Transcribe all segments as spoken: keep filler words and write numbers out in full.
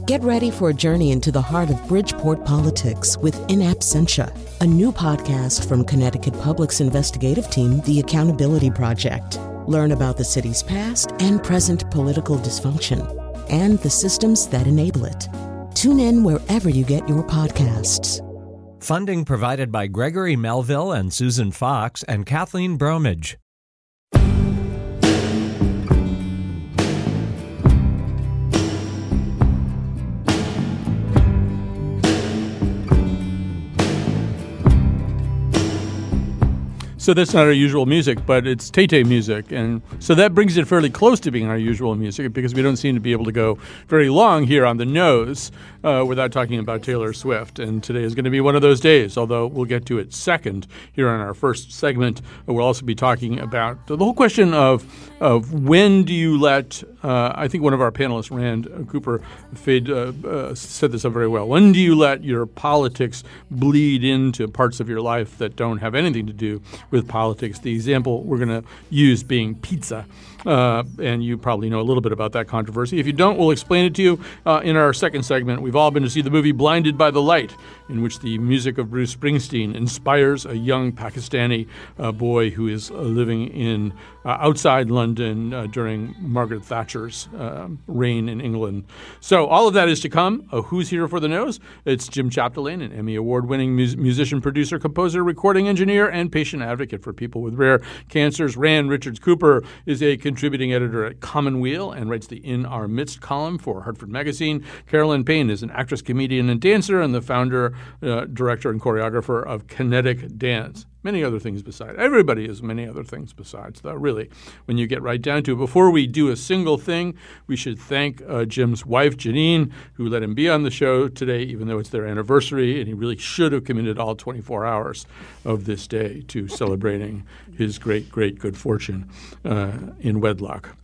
Get ready for a journey into the heart of Bridgeport politics with In Absentia, a new podcast from Connecticut Public's investigative team, The Accountability Project. Learn about the city's past and present political dysfunction and the systems that enable it. Tune in wherever you get your podcasts. Funding provided by Gregory Melville and Susan Fox and Kathleen Bromage. So that's not our usual music, but it's Tay-Tay music. And so that brings it fairly close to being our usual music because we don't seem to be able to go very long here on the nose uh, without talking about Taylor Swift. And today is going to be one of those days, although we'll get to it second here on our first segment. We'll also be talking about the whole question of, of when do you let, uh, I think one of our panelists, Rand Cooper, Fade, uh, uh, said this up very well. When do you let your politics bleed into parts of your life that don't have anything to do with with politics? The example we're going to use being pizza. Uh, and you probably know a little bit about that controversy. If you don't, we'll explain it to you uh, in our second segment. We've all been to see the movie Blinded by the Light, in which the music of Bruce Springsteen inspires a young Pakistani uh, boy who is uh, living in uh, outside London uh, during Margaret Thatcher's uh, reign in England. So all of that is to come. Uh, who's here for the nose? It's Jim Chapdelaine, an Emmy Award-winning mus- musician, producer, composer, recording engineer, and patient advocate for people with rare cancers. Rand Richards Cooper is a contributing editor at Commonweal and writes the In Our Midst column for Hartford Magazine. Carolyn Payne is an actress, comedian, and dancer, and the founder, uh, director, and choreographer of Kinetic Dance. Many other things besides. Everybody is many other things besides, though, really, when you get right down to it. Before we do a single thing, we should thank uh, Jim's wife, Janine, who let him be on the show today, even though it's their anniversary, and he really should have committed all twenty-four hours of this day to celebrating his great, great good fortune uh, in wedlock.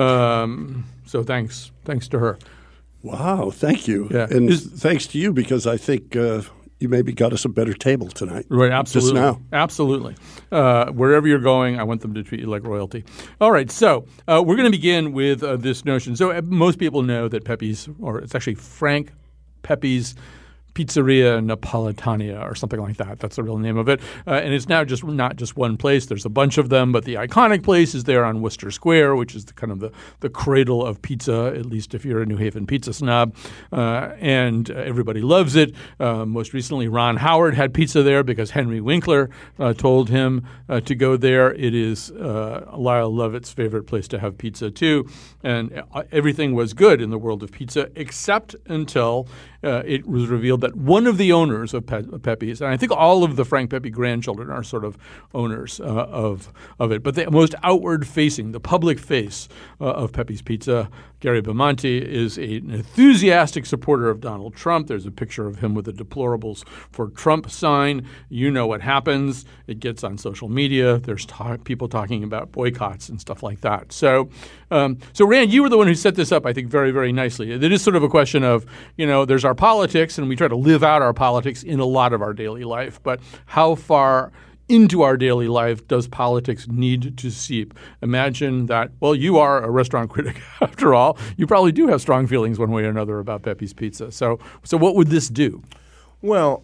Um, so thanks. Thanks to her. Wow, thank you. Yeah. And Is, thanks to you, because I think uh, you maybe got us a better table tonight. Right, absolutely. Just now. Absolutely. Uh, wherever you're going, I want them to treat you like royalty. All right, so uh, we're going to begin with uh, this notion. So uh, most people know that Pepe's, or it's actually Frank Pepe's Pizzeria Napolitania or something like that. That's the real name of it. Uh, and it's now just not just one place. There's a bunch of them, but the iconic place is there on Worcester Square, which is the, kind of the, the cradle of pizza, at least if you're a New Haven pizza snob. Uh, and uh, everybody loves it. Uh, most recently, Ron Howard had pizza there because Henry Winkler uh, told him uh, to go there. It is uh, Lyle Lovett's favorite place to have pizza, too. And uh, everything was good in the world of pizza, except until uh, it was revealed that one of the owners of Pe- Pepe's, and I think all of the Frank Pepe grandchildren are sort of owners uh, of of it, but the most outward-facing, the public face uh, of Pepe's Pizza, Gary Bamonte, is a, an enthusiastic supporter of Donald Trump. There's a picture of him with a deplorables for Trump sign. You know what happens. It gets on social media. There's talk, people talking about boycotts and stuff like that. So, um, so Rand, you were the one who set this up, I think, very, very nicely. It is sort of a question of, you know, there's our politics, and we try to live out our politics in a lot of our daily life. But how far into our daily life does politics need to seep? Imagine that, well, you are a restaurant critic after all. You probably do have strong feelings one way or another about Pepe's Pizza. So, so what would this do? Well,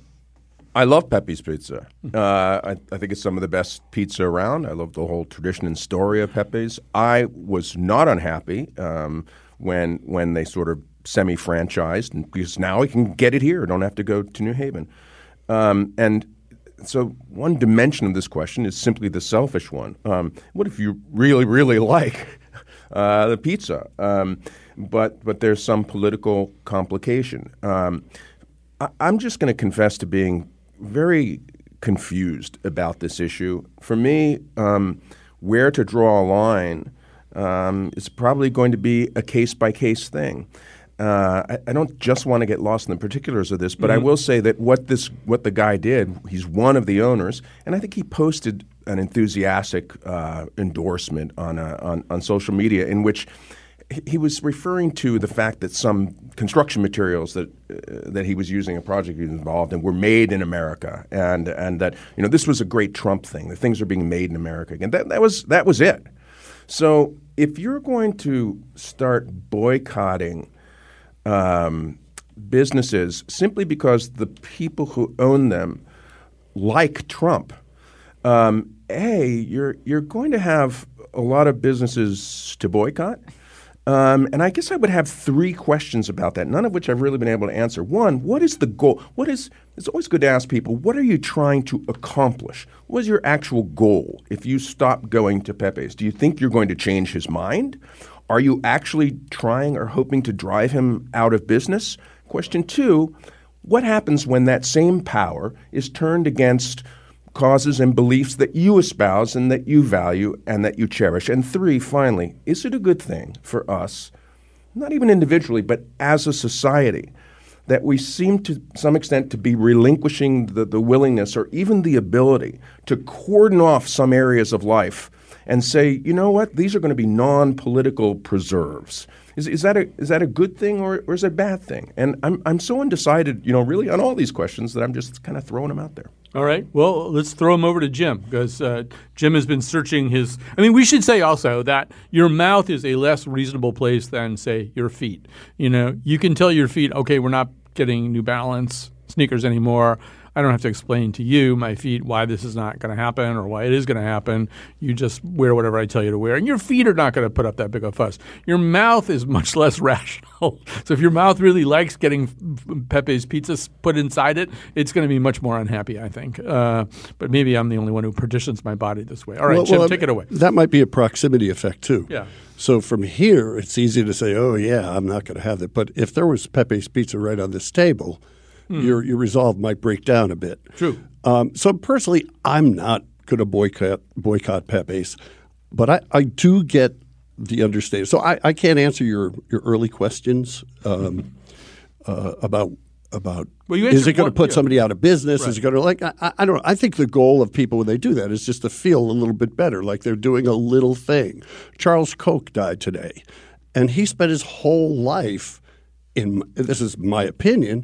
I love Pepe's Pizza. Uh, I, I think it's some of the best pizza around. I love the whole tradition and story of Pepe's. I was not unhappy um, when when they sort of semi-franchised, and because now I can get it here. I don't have to go to New Haven. Um, and so one dimension of this question is simply the selfish one. Um, what if you really, really like uh, the pizza, um, but but there's some political complication? Um, I, I'm just going to confess to being very confused about this issue. For me, um, where to draw a line um, is probably going to be a case-by-case thing. Uh, I, I don't just want to get lost in the particulars of this, but mm-hmm. I will say that what this, what the guy did, he's one of the owners, and I think he posted an enthusiastic uh, endorsement on, a, on on social media in which he was referring to the fact that some construction materials that uh, that he was using, a project he was involved in, were made in America, and and that you know this was a great Trump thing. That things are being made in America again. That that was that was it. So if you're going to start boycotting Um, businesses simply because the people who own them like Trump, um, A, you're you're going to have a lot of businesses to boycott. Um, and I guess I would have three questions about that, none of which I've really been able to answer. One, what is the goal? What is? It's always good to ask people, what are you trying to accomplish? What is your actual goal if you stop going to Pepe's? Do you think you're going to change his mind? Are you actually trying or hoping to drive him out of business? Question two, what happens when that same power is turned against causes and beliefs that you espouse and that you value and that you cherish? And three, finally, is it a good thing for us, not even individually, but as a society, that we seem to some extent to be relinquishing the, the willingness or even the ability to cordon off some areas of life and say, you know what, these are going to be non-political preserves? Is, is that a is that a good thing or, or is it a bad thing? And I'm I'm so undecided, you know, really on all these questions that I'm just kind of throwing them out there. All right. Well, let's throw him over to Jim because uh, Jim has been searching his – I mean, we should say also that your mouth is a less reasonable place than, say, your feet. You know, you can tell your feet, okay, we're not getting New Balance sneakers anymore. I don't have to explain to you, my feet, why this is not going to happen or why it is going to happen. You just wear whatever I tell you to wear. And your feet are not going to put up that big of a fuss. Your mouth is much less rational. So if your mouth really likes getting Pepe's Pizza put inside it, it's going to be much more unhappy, I think. Uh, but maybe I'm the only one who partitions my body this way. All right, well, Jim, well, take it away. That might be a proximity effect too. Yeah. So from here, it's easy to say, oh, yeah, I'm not going to have that. But if there was Pepe's Pizza right on this table, mm. your your resolve might break down a bit. True. Um, so personally, I'm not going to boycott boycott Pepe's, but I, I do get the understanding. So I, I can't answer your, your early questions um, uh, about about well, you is it going to put yeah. somebody out of business? Right. Is it going to like I, I don't know. I think the goal of people when they do that is just to feel a little bit better, like they're doing a little thing. Charles Koch died today, and he spent his whole life in this is my opinion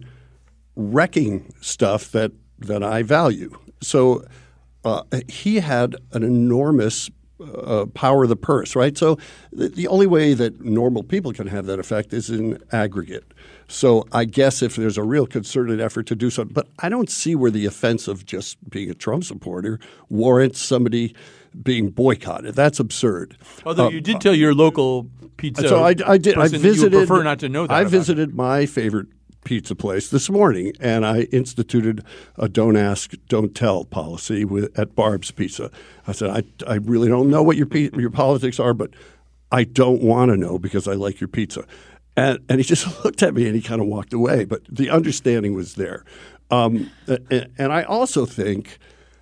wrecking stuff that that I value. So uh, he had an enormous uh, power of the purse, right? So the, the only way that normal people can have that effect is in aggregate. So I guess if there's a real concerted effort to do something, but I don't see where the offense of just being a Trump supporter warrants somebody being boycotted. That's absurd. Although uh, you did tell your local pizza so I, I did. I visited. You would prefer not to know that. I about visited it. my favorite pizza place this morning, and I instituted a don't ask, don't tell policy with, at Barb's Pizza. I said, I, I really don't know what your your politics are, but I don't want to know because I like your pizza. And, and he just looked at me and he kind of walked away, but the understanding was there. Um, and, and I also think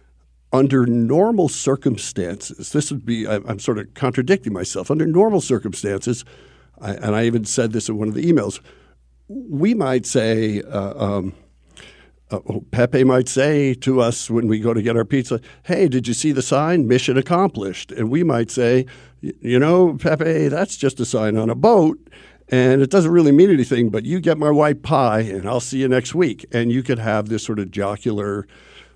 under normal circumstances, this would be, I, I'm sort of contradicting myself, under normal circumstances, I, and I even said this in one of the emails, we might say, uh, um, uh, Pepe might say to us when we go to get our pizza, hey, did you see the sign? Mission accomplished. And we might say, you know, Pepe, that's just a sign on a boat, and it doesn't really mean anything, but you get my white pie, and I'll see you next week. And you could have this sort of jocular,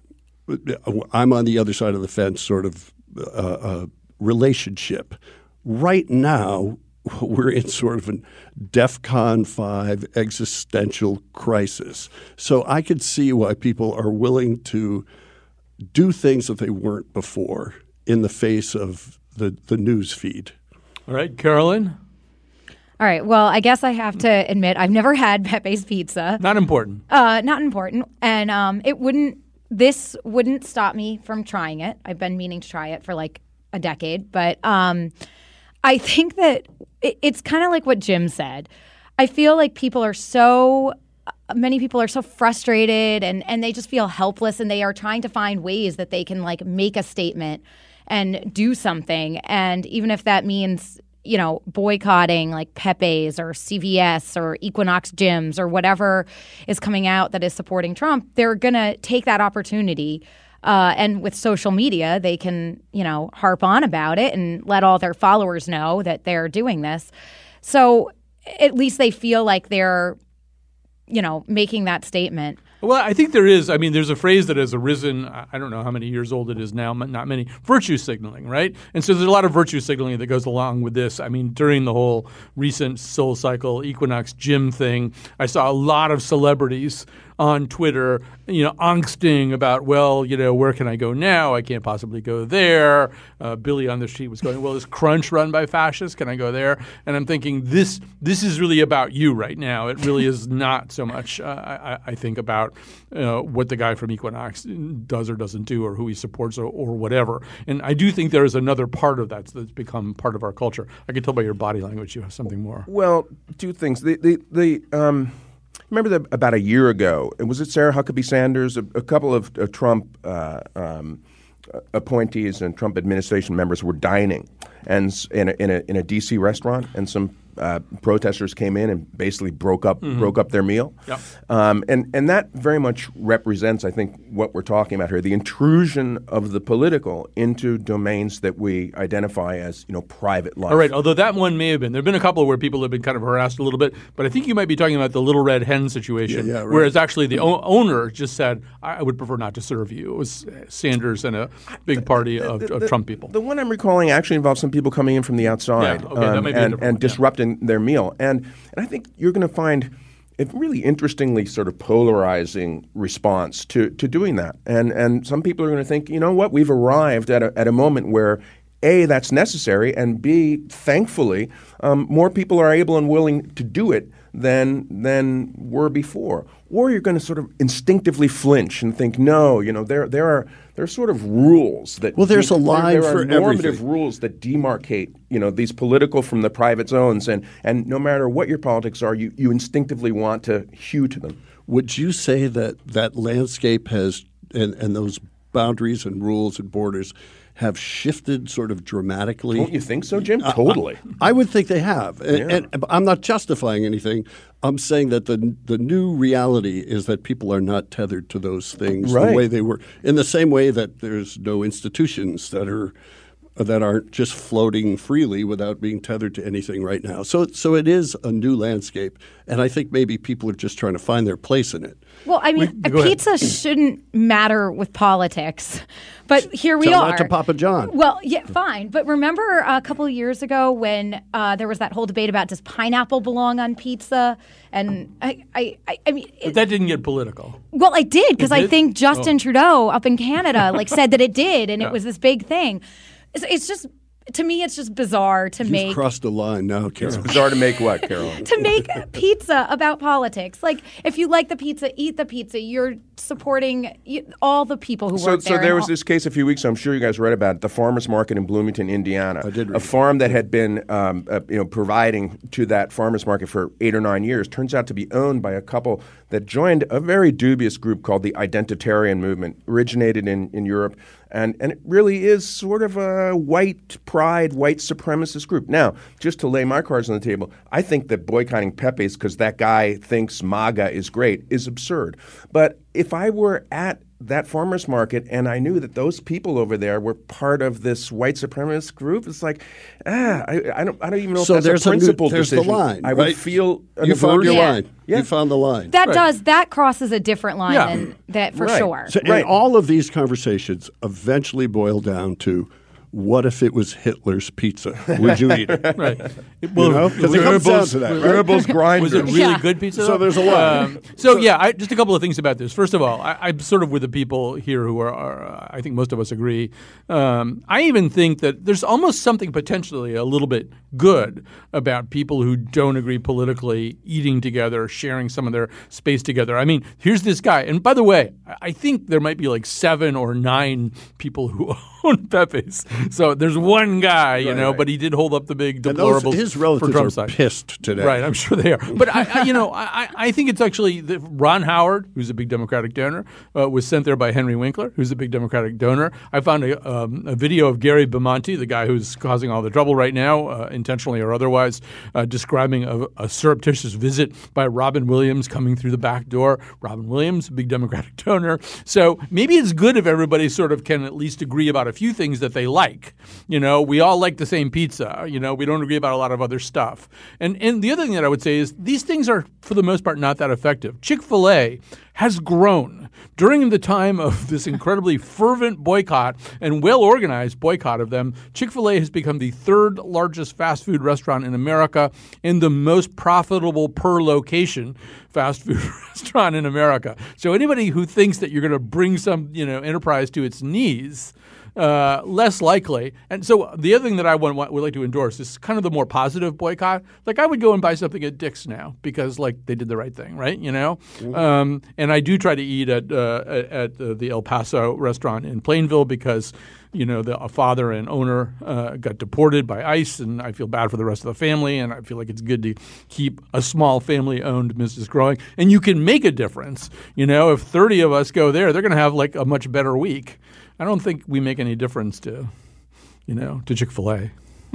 I'm on the other side of the fence sort of uh, uh, relationship. Right now, we're in sort of a DEFCON five existential crisis. So I could see why people are willing to do things that they weren't before in the face of the, the news feed. All right, Carolyn? All right. Well, I guess I have to admit I've never had Pepe's Pizza. Not important. Uh, not important. And um, it wouldn't – this wouldn't stop me from trying it. I've been meaning to try it for like a decade. But um, I think that it, it's kind of like what Jim said. I feel like people are so – many people are so frustrated and, and they just feel helpless, and they are trying to find ways that they can like make a statement and do something. And even if that means – you know, boycotting like Pepe's or C V S or Equinox gyms or whatever is coming out that is supporting Trump, they're going to take that opportunity. Uh, and with social media, they can, you know, harp on about it and let all their followers know that they're doing this. So at least they feel like they're, you know, making that statement. Well, I think there is. I mean, there's a phrase that has arisen. I don't know how many years old it is now, not many. Virtue signaling, right? And so there's a lot of virtue signaling that goes along with this. I mean, during the whole recent Soul Cycle Equinox gym thing, I saw a lot of celebrities on Twitter, you know, angsting about, well, you know, where can I go now? I can't possibly go there. Uh, Billy on the street was going, well, is Crunch run by fascists? Can I go there? And I'm thinking, this this is really about you right now. It really is not so much, uh, I, I think, about uh, what the guy from Equinox does or doesn't do or who he supports or, or whatever. And I do think there is another part of that that's become part of our culture. I can tell by your body language you have something more. Well, two things. The the the um. Remember that about a year ago, was it Sarah Huckabee Sanders? A, a couple of uh, Trump uh, um, appointees and Trump administration members were dining, and in a, in a in a D C restaurant, and some uh, protesters came in and basically broke up mm-hmm. broke up their meal. Yep. Um, and and that very much represents, I think, what we're talking about here: the intrusion of the political into domains that we identify as, you know, private life. All right. Although that one may have been, there have been a couple where people have been kind of harassed a little bit, but I think you might be talking about the Little Red Hen situation, yeah, yeah, right. whereas actually the o- owner just said, "I would prefer not to serve you." It was Sanders and a big party of, the, of the, Trump people. The one I'm recalling actually involves some people coming in from the outside Yeah, okay, that um, might be a and, different and one, yeah. disrupting their meal. And and I think you're going to find a really interestingly sort of polarizing response to, to doing that. And and some people are going to think, you know what, we've arrived at a, at a moment where A, that's necessary, and B, thankfully, um, more people are able and willing to do it than than were before. Or you're going to sort of instinctively flinch and think, no, you know, there there are there are sort of rules that Well, there's a line there, there for are normative everything. rules that demarcate, you know, these political from the private zones, and and no matter what your politics are, you you instinctively want to hew to them. Would you say that that landscape has and, and those boundaries and rules and borders have shifted sort of dramatically? Don't you think so, Jim? Totally. I, I would think they have. And, Yeah. and I'm not justifying anything. I'm saying that the the new reality is that people are not tethered to those things Right. the way they were. In the same way that there's no institutions that are that aren't just floating freely without being tethered to anything right now. So so it is a new landscape, and I think maybe people are just trying to find their place in it. Well, I mean, We- go ahead. pizza shouldn't matter with politics, but here we Tell are. that to Papa John. Well, yeah, fine. But remember a couple of years ago when uh, there was that whole debate about does pineapple belong on pizza? And I, I, I, I mean, But it, that didn't get political. well, I did because It I did? think Justin Oh. Trudeau up in Canada like said that it did, and Yeah. it was this big thing. It's, it's just to me, it's just bizarre to You've make. crossed the line now, Carol. Bizarre to make what, Caroline? to make pizza about politics. Like, if you like the pizza, eat the pizza. You're supporting you, all the people who So, work so there. there and was all- this case a few weeks ago. I'm sure you guys read about it. The farmers market in Bloomington, Indiana. I did read a it. farm that had been, um, uh, you know, providing to that farmers market for eight or nine years turns out to be owned by a couple that joined a very dubious group called the Identitarian Movement, originated in, in Europe, and and it really is sort of a white pride, white supremacist group. Now, just to lay my cards on the table, I think that boycotting Pepe's because that guy thinks MAGA is great is absurd. But if I were at that farmer's market and I knew that those people over there were part of this white supremacist group, it's like, ah, I, I don't, I don't even know So if there's that's a a new- principled there's the decision. line, I would right? feel an You found your aversion. Yeah. line. Yeah. You found the line. that Right. does that crosses a different line Yeah. than that for Right. sure. So, Right. and all of these conversations eventually boil down to, what if it was Hitler's pizza? Would you eat it? Right. You know? 'Cause it comes down to that, right? Goebbels grinder. Was it really Yeah. good pizza? So though? there's a lot. Um, so, yeah, I, just a couple of things about this. First of all, I, I'm sort of with the people here who are, are I think most of us agree. Um, I even think that there's almost something potentially a little bit good about people who don't agree politically eating together, sharing some of their space together. I mean, here's this guy. And by the way, I I think there might be like seven or nine people who own Pepe's. So there's one guy, you know, but he did hold up the big And those, deplorables his for relatives Trump's are side. pissed today. Right, I'm sure they are. But I, I you know, I, I think it's actually the, Ron Howard, who's a big Democratic donor, uh, was sent there by Henry Winkler, who's a big Democratic donor. I found a, um, a video of Gary Bemonte, the guy who's causing all the trouble right now, uh, intentionally or otherwise, uh, describing a, a surreptitious visit by Robin Williams coming through the back door. Robin Williams, a big Democratic donor. So maybe it's good if everybody sort of can at least agree about a few things that they like. You know, we all like the same pizza. You know, we don't agree about a lot of other stuff. And and the other thing that I would say is these things are, for the most part, not that effective. Chick-fil-A has grown during the time of this incredibly fervent boycott and well-organized boycott of them. Chick-fil-A has become the third largest fast food restaurant in America and the most profitable per location fast food restaurant in America. So anybody who thinks that you're going to bring some, you know, enterprise to its knees, uh, less likely. And so the other thing that I want, want, would like to endorse is kind of the more positive boycott. Like I would go and buy something at Dick's now because like they did the right thing, right? You know, mm-hmm. um, and I do try to eat at uh, at, at uh, the El Paso restaurant in Plainville because you know the a father and owner uh, got deported by ICE, and I feel bad for the rest of the family, and I feel like it's good to keep a small family-owned business growing, and you can make a difference. You know, if thirty of us go there, they're going to have like a much better week. I don't think we make any difference to, you know, to Chick-fil-A.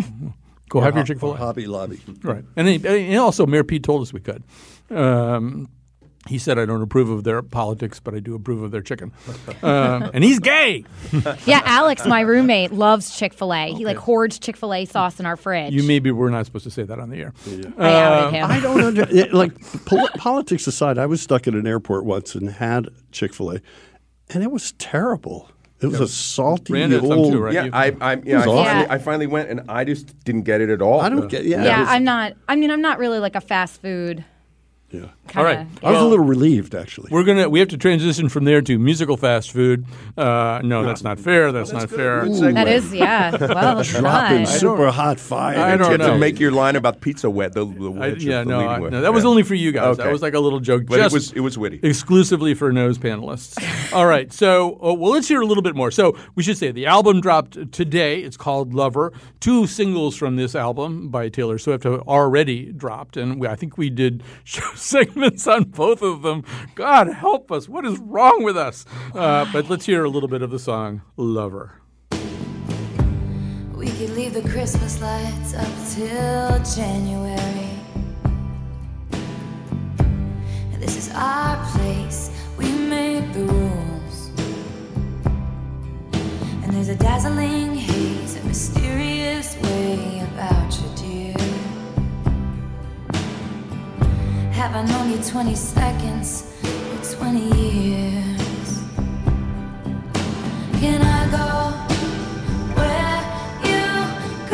Go have ho- your Chick-fil-A. Hobby Lobby. Right. And, he, and also Mayor Pete told us we could. Um, he said, I don't approve of their politics, but I do approve of their chicken. Um, and he's gay. Yeah, Alex, my roommate, loves Chick-fil-A. Okay. He like hoards Chick-fil-A sauce in our fridge. You maybe we're not supposed to say that on the air. Yeah. I outed him. I don't understand. Like, pol- politics aside, I was stuck at an airport once and had Chick-fil-A, and it was terrible. It was a salty Brandon had some old. too, right? Yeah, You- I, I, yeah, I, awful. finally, I finally went, and I just didn't get it at all. I don't get. Yeah, yeah, it was- I'm not. I mean, I'm not really like a fast food. Yeah. Kinda, All right. I was Well, a little relieved, actually. We're gonna we have to transition from there to musical fast food. Uh, no, that's not fair. That's not fair. Ooh. That is, yeah. Well, it's Dropping not. super hot fire. I don't You have know. to make your line about pizza wet. The, the I, wet yeah, the no, leading I, with. no, that was Yeah. only for you guys. That Okay. was like a little joke, But just it was it was witty. exclusively for nose panelists. All right, so uh, well, let's hear a little bit more. So we should say the album dropped today. It's called Lover. Two singles from this album by Taylor Swift have already dropped, and we, I think we did show segments on both of them. God help us! What is wrong with us? Uh, but let's hear a little bit of the song Lover. We could leave the Christmas lights up till January. This is our place, we make the rules. And there's a dazzling haze, a mysterious way about you, dear. Have I known you twenty seconds or twenty years? Can I go where you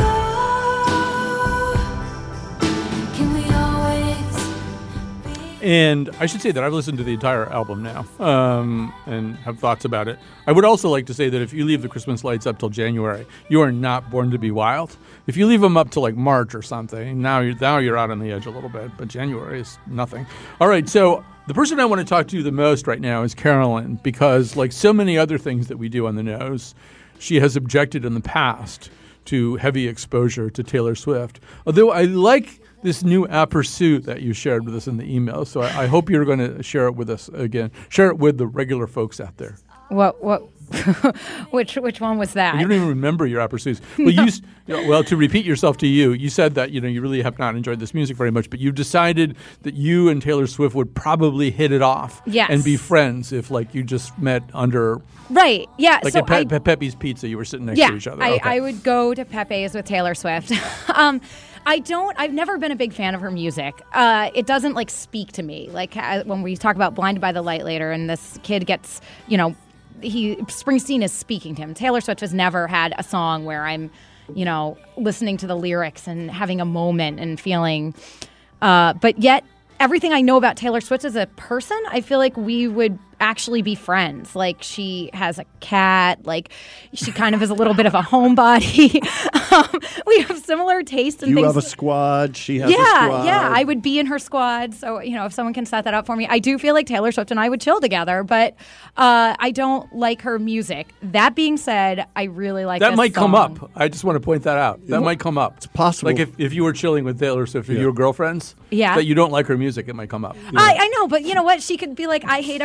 go? Can we always be? And I should say that I've listened to the entire album now um, and have thoughts about it. I would also like to say that if you leave the Christmas lights up till January, you are not born to be wild. If you leave them up till like March or something, now you're, now you're out on the edge a little bit. But January is nothing. All right, so the person I want to talk to the most right now is Carolyn because like so many other things that we do on the nose, she has objected in the past to heavy exposure to Taylor Swift. Although I like this new aperçu that you shared with us in the email. So I, I hope you're going to share it with us again. Share it with the regular folks out there. What? What? which? Which one was that? You don't even remember your aperçus. Well, you, s- you know, well, to repeat yourself to you, you said that you know you really have not enjoyed this music very much, but you decided that you and Taylor Swift would probably hit it off Yes. and be friends if like you just met under Right. Yeah. like so at Pe- I, Pe- Pepe's Pizza. You were sitting next yeah, to each other. I, Okay. I would go to Pepe's with Taylor Swift. um, I don't. I've never been a big fan of her music. Uh, it doesn't like speak to me. Like uh, when we talk about "Blinded by the Light" later, and this kid gets, you know, he Springsteen is speaking to him. Taylor Swift has never had a song where I'm, you know, listening to the lyrics and having a moment and feeling. Uh, but yet, everything I know about Taylor Swift as a person, I feel like we would actually be friends. Like she has a cat. Like she kind of is a little bit of a homebody. um, we have similar tastes and You things. have a squad. She has a yeah, squad. yeah. I would be in her squad. So, you know, if someone can set that up for me, I do feel like Taylor Swift and I would chill together, but uh, I don't like her music. That being said, I really like that this might come song. up. I just want to point that out. That might come up. It's possible. Like if, if you were chilling with Taylor Swift, if you were girlfriends, Yeah. that you don't like her music, it might come up. I, I know, but you know what? She could be like, I hate everything you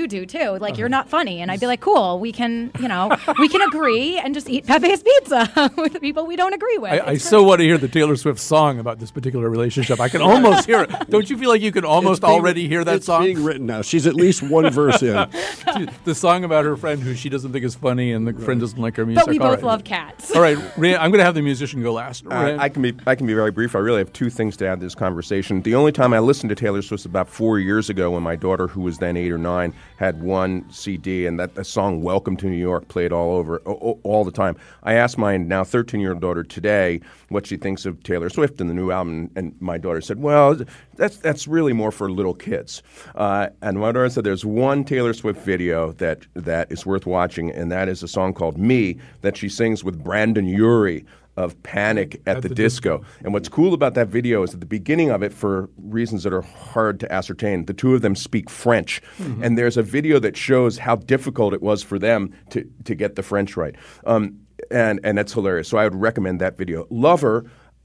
you do too. Like you're not funny, and I'd be like, cool, we can, you know, we can agree and just eat Pepe's pizza with people we don't agree with. I, I so want to hear the Taylor Swift song about this particular relationship. I can almost hear it. Don't you feel like you can almost being, already hear that it's song? It's being written now. She's at least one verse in. The song about her friend who she doesn't think is funny, and the right. friend doesn't like her music. But we All both right. love cats. All right, Rand, I'm going to have the musician go last. Uh, I can be I can be very brief. I really have two things to add to this conversation. The only time I listened to Taylor Swift was about four years ago when my daughter, who was then eight or nine, had one C D, and that the song "Welcome to New York" played all over all, all the time. I asked my now thirteen-year-old daughter today what she thinks of Taylor Swift and the new album, and my daughter said, "Well, that's that's really more for little kids." Uh, and my daughter said, "There's one Taylor Swift video that that is worth watching, and that is a song called 'Me' that she sings with Brandon Urie of Panic at, at the, the disco. disco. And what's cool about that video is at the beginning of it, for reasons that are hard to ascertain, the two of them speak French. Mm-hmm. And there's a video that shows how difficult it was for them to, to get the French right. Um, and, and that's hilarious. So I would recommend that video. Lover,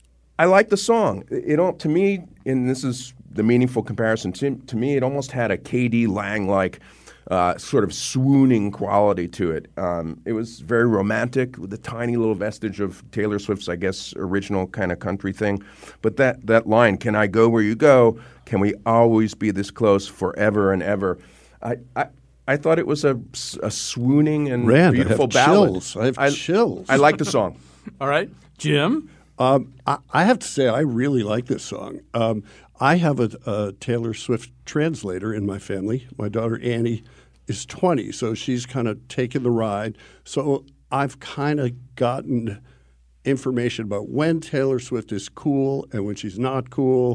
I like the song. It, it to me, and this is the meaningful comparison, to, to me it almost had a K D Lang-like Uh, sort of swooning quality to it. Um, it was very romantic with a tiny little vestige of Taylor Swift's, I guess, original kind of country thing. But that, that line, "Can I go where you go? Can we always be this close forever and ever?" I I, I thought it was a, a swooning and Rand, beautiful I have ballad. Chills. I have I, chills. I like the song. All right. Jim? Um, I, I have to say I really like this song. Um, I have a, a Taylor Swift translator in my family. My daughter Annie is twenty, so she's kind of taken the ride. So I've kind of gotten information about when Taylor Swift is cool and when she's not cool,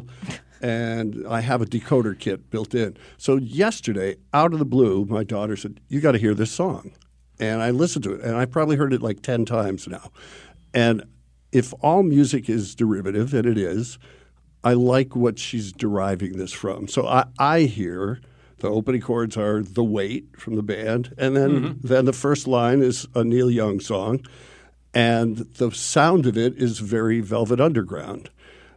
and I have a decoder kit built in. So yesterday, out of the blue, my daughter said, "You got to hear this song." And I listened to it, and I probably heard it like ten times now. And if all music is derivative, and it is, I like what she's deriving this from. So I, I hear the opening chords are "The Weight" from the band, and then mm-hmm. then the first line is a Neil Young song, and the sound of it is very Velvet Underground.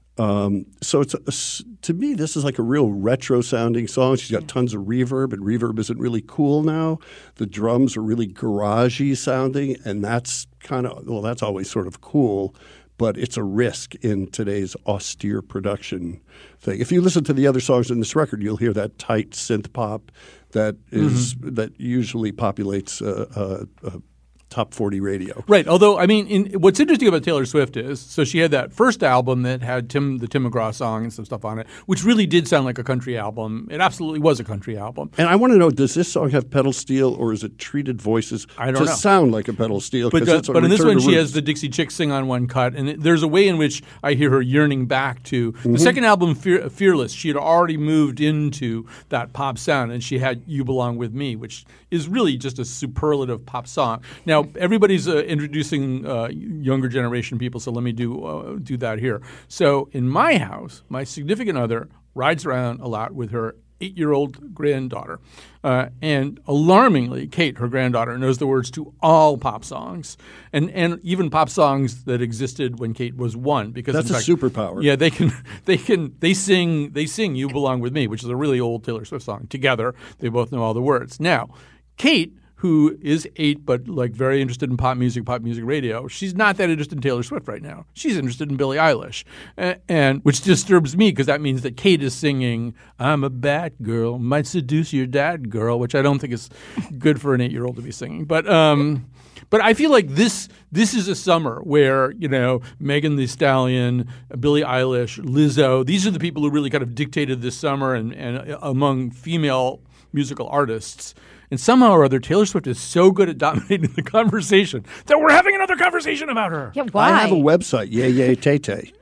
Um, so it's a, to me, this is like a real retro-sounding song. She's got tons of reverb, and reverb isn't really cool now. The drums are really garagey sounding, and that's kind of well, that's always sort of cool. But it's a risk in today's austere production thing. If you listen to the other songs in this record, you'll hear that tight synth pop that is mm-hmm. that usually populates a, a, a top forty radio. Right. Although, I mean, in, what's interesting about Taylor Swift is, so she had that first album that had Tim, the Tim McGraw song and some stuff on it, which really did sound like a country album. It absolutely was a country album. And I want to know, does this song have pedal steel, or is it treated voices I don't to know. sound like a pedal steel? But, uh, but in this one, she roots. has the Dixie Chicks sing on one cut, and it, there's a way in which I hear her yearning back to mm-hmm. the second album, Fear, Fearless. She had already moved into that pop sound, and she had You Belong With Me, which is really just a superlative pop song. Now, everybody's uh, introducing uh, younger generation people, so let me do uh, do that here. So in my house, my significant other rides around a lot with her eight-year-old granddaughter. Uh, and alarmingly, Kate, her granddaughter, knows the words to all pop songs, and and even pop songs that existed when Kate was one. Because that's in a fact, superpower. Yeah, they can they can they sing they sing "You Belong With Me," which is a really old Taylor Swift song. Together, they both know all the words. Now, Kate, who is eight but like very interested in pop music, pop music radio, she's not that interested in Taylor Swift right now. She's interested in Billie Eilish, and, and which disturbs me because that means that Kate is singing "I'm a bad girl, might seduce your dad, girl," which I don't think is good for an eight-year-old to be singing. But um, but I feel like this this is a summer where, you know, Megan Thee Stallion, Billie Eilish, Lizzo, these are the people who really kind of dictated this summer, and, and among female musical artists. And somehow or other, Taylor Swift is so good at dominating the conversation that we're having another conversation about her. Yeah, why? I have a website, Yay Yay Tay Tay.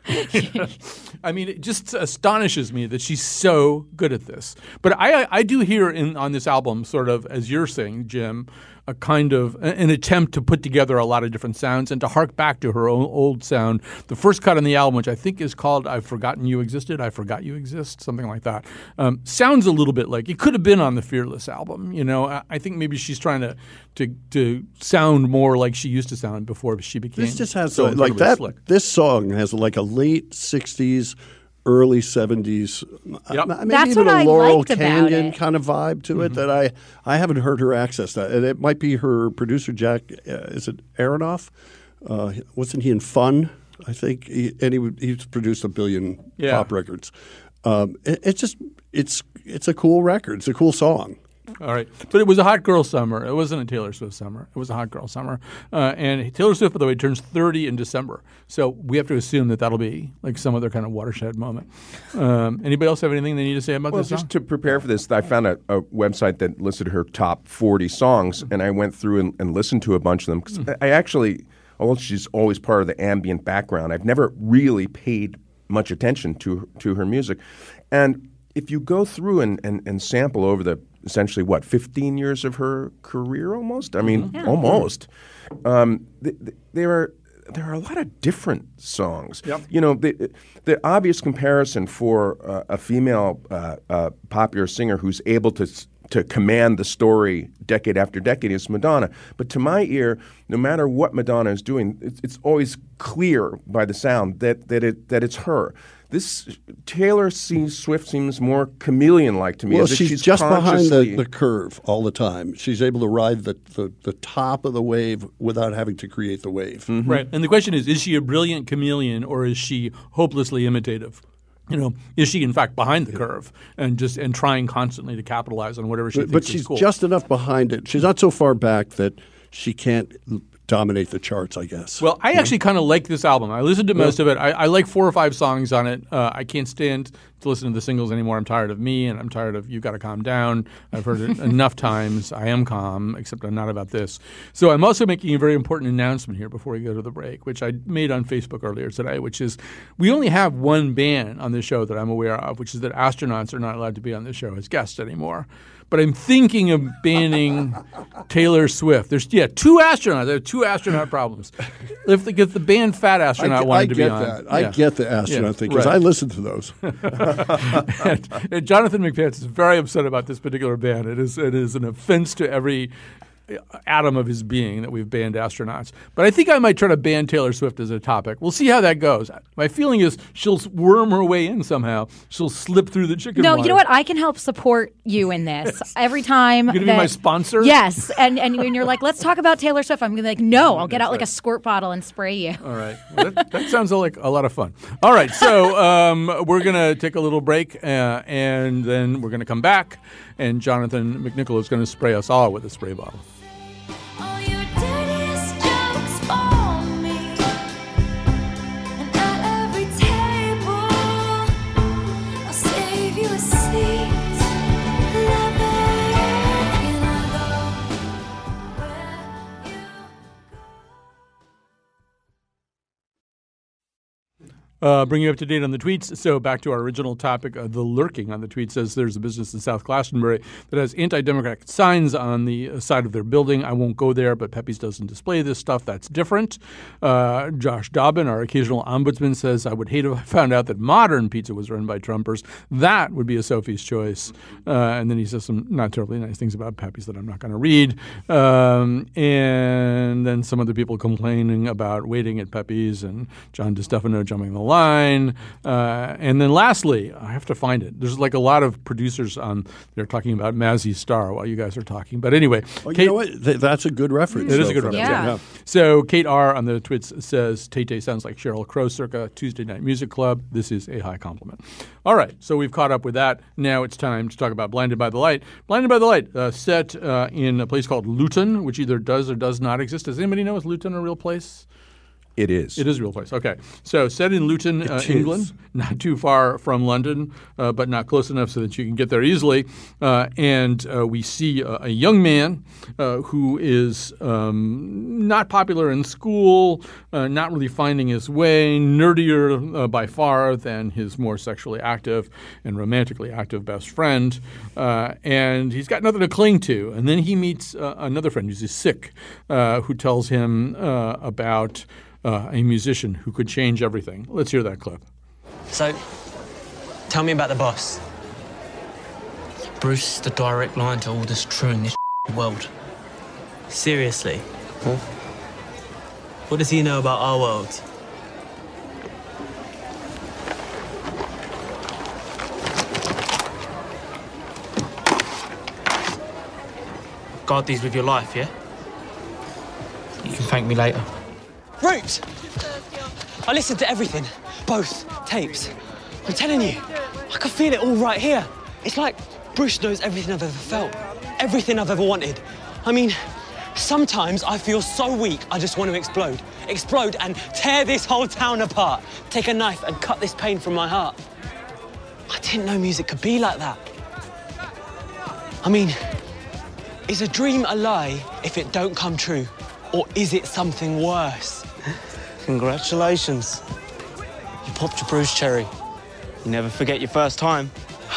I mean, it just astonishes me that she's so good at this. But I, I do hear in on this album, sort of, as you're saying, Jim, a kind of an attempt to put together a lot of different sounds and to hark back to her own old sound. The first cut on the album, which I think is called "I've Forgotten You Existed," "I Forgot You Exist," something like that, um, sounds a little bit like it could have been on the Fearless album. You know, I, I think maybe she's trying to, to to sound more like she used to sound before she became. This just has so a, like that. Slick. This song has like a late sixties, early seventies, Yep. uh, maybe That's even what a I Laurel liked about Canyon it. kind of vibe to Mm-hmm. it that I, I haven't heard her access that. And it might be her producer, Jack, uh, is it Aronoff? Uh, wasn't he in Fun? I think, he, and he would, he's produced a billion Yeah. pop records. Um, it, it's just it's it's a cool record. It's a cool song. All right. But it was a hot girl summer. It wasn't a Taylor Swift summer. It was a hot girl summer. Uh, and Taylor Swift, by the way, turns thirty in December. So we have to assume that that'll be like some other kind of watershed moment. Um, anybody else have anything they need to say about Well, this just song? to prepare for this, I found a, a website that listed her top forty songs, and I went through and, and listened to a bunch of them. 'Cause I I actually, although she's always part of the ambient background, I've never really paid much attention to to her music. And if you go through and, and, and sample over the essentially, what, fifteen years of her career almost? I mean, Yeah. almost. Um, th- th- there are there are a lot of different songs. Yep. You know, the the obvious comparison for uh, a female uh, uh, popular singer who's able to s- to command the story decade after decade is Madonna. But to my ear, no matter what Madonna is doing, it's, it's always clear by the sound that that it that it's her. This Taylor C. Swift seems more chameleon-like to me. Well, as if she's, she's just behind consciously- the, the curve all the time. She's able to ride the, the, the top of the wave without having to create the wave. Mm-hmm. Right. And the question is, is she a brilliant chameleon or is she hopelessly imitative? You know, is she in fact behind the curve and just and trying constantly to capitalize on whatever she But, thinks but she's is cool? just enough behind it. She's not so far back that she can't l- dominate the charts, I guess. Well, I actually kind of like this album. I listened to most of it. I, I like four or five songs on it. Uh, I can't stand to listen to the singles anymore. I'm tired of Me, and I'm tired of You Gotta Calm Down. I've heard it enough times. I am calm, except I'm not about this. So I'm also making a very important announcement here before we go to the break, which I made on Facebook earlier today, which is we only have one band on this show that I'm aware of, which is that astronauts are not allowed to be on this show as guests anymore. But I'm thinking of banning Taylor Swift. There's yeah, two astronauts. There are two astronaut problems. If the, if the band Fat Astronaut I, wanted I to get be on, that. I yeah. get the astronaut Yeah, thing because right. I listen to those. and, and Jonathan McPants is very upset about this particular ban. It is it is an offense to every atom of his being that we've banned astronauts. But I think I might try to ban Taylor Swift as a topic. We'll see how that goes. My feeling is she'll worm her way in somehow. She'll slip through the chicken No, wire. you know what? I can help support you in this. Every time You're gonna be that- my sponsor? Yes, and and when you're like, let's talk about Taylor Swift, I'm gonna be like, no, I'll get out like a squirt bottle and spray you. All right. Well, that, that sounds like a lot of fun. All right. So um, we're going to take a little break, uh, and then we're going to come back, and Jonathan McNichol is going to spray us all with a spray bottle. All your dirtiest jokes for me, and at every table, I'll save you a seat. Loving, and I'll go where you Uh, bring you up to date on the tweets. So back to our original topic, uh, the lurking on the tweet says there's a business in South Glastonbury that has anti-democratic signs on the uh, side of their building. I won't go there, but Pepe's doesn't display this stuff. That's different. Uh, Josh Dobbin, our occasional ombudsman, says, I would hate if I found out that Modern Pizza was run by Trumpers. That would be a Sophie's choice. Uh, and then he says some not terribly nice things about Pepe's that I'm not going to read. Um, and then some other people complaining about waiting at Pepe's and John DeStefano jumping the line. Uh, and then lastly, I have to find it. There's like a lot of producers on there talking about Mazzy Star while you guys are talking. But anyway. Oh, you Kate, know what? Th- that's a good reference. It is though, a good for reference. that. Yeah. So Kate R. on the tweets says, Tay-Tay sounds like Sheryl Crow circa Tuesday Night Music Club. This is a high compliment. All right. So we've caught up with that. Now it's time to talk about Blinded by the Light. Blinded by the Light, uh, set uh, in a place called Luton, which either does or does not exist. Does anybody know is Luton a real place? It is. It is a real place. Okay. So set in Luton, uh, is. England, not too far from London, uh, but not close enough so that you can get there easily. Uh, and uh, we see a, a young man uh, who is um, not popular in school, uh, not really finding his way, nerdier uh, by far than his more sexually active and romantically active best friend. Uh, and he's got nothing to cling to. And then he meets uh, another friend who's sick, uh, who tells him uh, about Uh, a musician who could change everything. Let's hear that clip. So, tell me about the boss. Bruce is the direct line to all that's true in this world. Seriously? Huh? What does he know about our world? guard these with your life, yeah? You can thank me later. Roots! I listened to everything. Both tapes. I'm telling you, I can feel it all right here. It's like Bruce knows everything I've ever felt. Everything I've ever wanted. I mean, sometimes I feel so weak, I just want to explode. Explode and tear this whole town apart. Take a knife and cut this pain from my heart. I didn't know music could be like that. I mean, is a dream a lie if it don't come true? Or is it something worse? Congratulations. You popped your Bruce cherry. You never forget your first time.